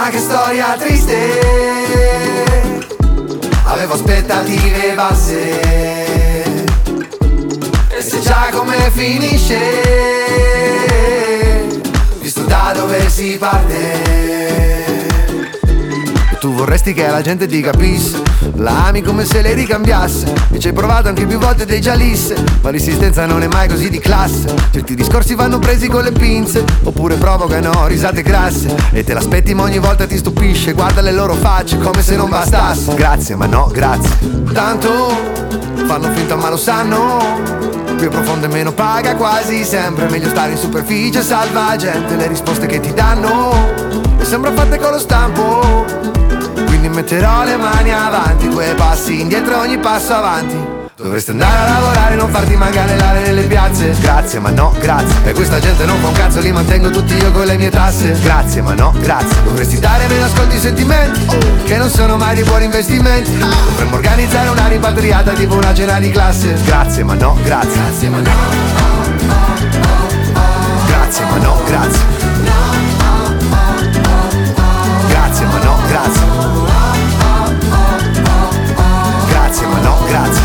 Ma che storia triste, avevo aspettative basse. E se già come finisce, visto da dove si parte. Tu vorresti che la gente ti capisse, la ami come se lei ricambiasse, e ci hai provato anche più volte dei già lisse, ma l'insistenza non è mai così di classe. Certi discorsi vanno presi con le pinze, oppure provocano risate grasse, e te l'aspetti ma ogni volta ti stupisce. Guarda le loro facce come se non bastasse. Grazie ma no grazie, tanto fanno finta ma lo sanno, più profondo e meno paga quasi sempre. Meglio stare in superficie, salva gente, le risposte che ti danno e sembra fatte con lo stampo. Quindi metterò le mani avanti, 2 passi indietro ogni passo avanti. Dovresti andare a lavorare, non farti manganellare nelle piazze. Grazie ma no grazie, e questa gente non fa un cazzo, li mantengo tutti io con le mie tasse. Grazie ma no grazie, dovresti dare meno ascolti i sentimenti, che non sono mai di buoni investimenti. Dovremmo organizzare una rimpatriata tipo una cena di classe. Grazie ma no grazie, grazie ma no, grazie ma no grazie, grazie ma no grazie, grazie ma no grazie,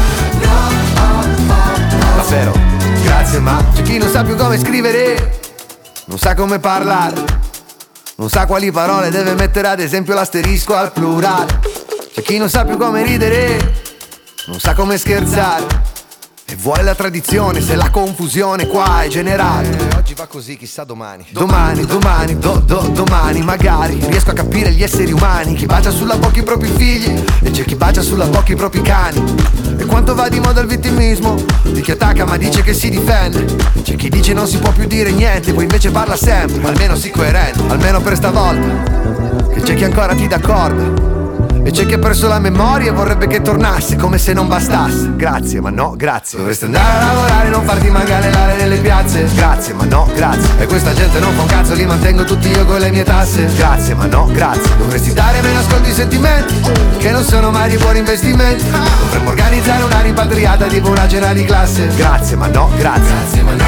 davvero grazie ma. C'è chi non sa più come scrivere, non sa come parlare, non sa quali parole deve mettere, ad esempio l'asterisco al plurale. C'è chi non sa più come ridere, non sa come scherzare, e vuole la tradizione se la confusione qua è generale. Oggi va così, chissà domani. Domani magari riesco a capire gli esseri umani. Chi bacia sulla bocca i propri figli, e c'è chi bacia sulla bocca i propri cani. E quanto va di moda il vittimismo di chi attacca ma dice che si difende. C'è chi dice non si può più dire niente, poi invece parla sempre. Almeno sii coerente, almeno per stavolta. Che c'è chi ancora ti d'accordo, e c'è chi ha perso la memoria e vorrebbe che tornasse come se non bastasse. Grazie ma no grazie, dovresti andare a lavorare, non farti manganellare nelle piazze. Grazie ma no grazie, e questa gente non fa un cazzo, li mantengo tutti io con le mie tasse. Grazie ma no grazie, dovresti dare meno ascolti i sentimenti, che non sono mai di buoni investimenti. Dovremmo organizzare una rimpatriata tipo una cena di classe. Grazie ma no grazie, grazie ma no,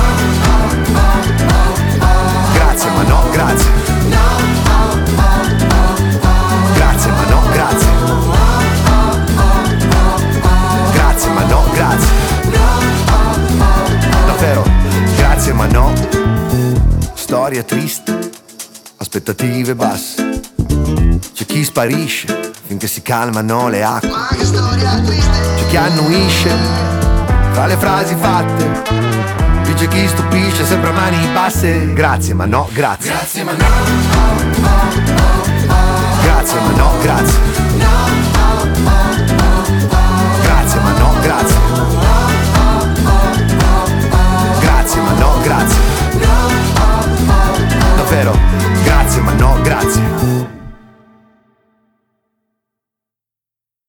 grazie ma no grazie, grazie ma no grazie, grazie ma no grazie, davvero grazie ma no. Storia triste, aspettative basse, c'è chi sparisce finché si calmano le acque. Ma che storia triste. C'è chi annuisce tra le frasi fatte, c'è chi stupisce sempre a mani basse. Grazie ma no grazie, grazie ma no, grazie ma no grazie,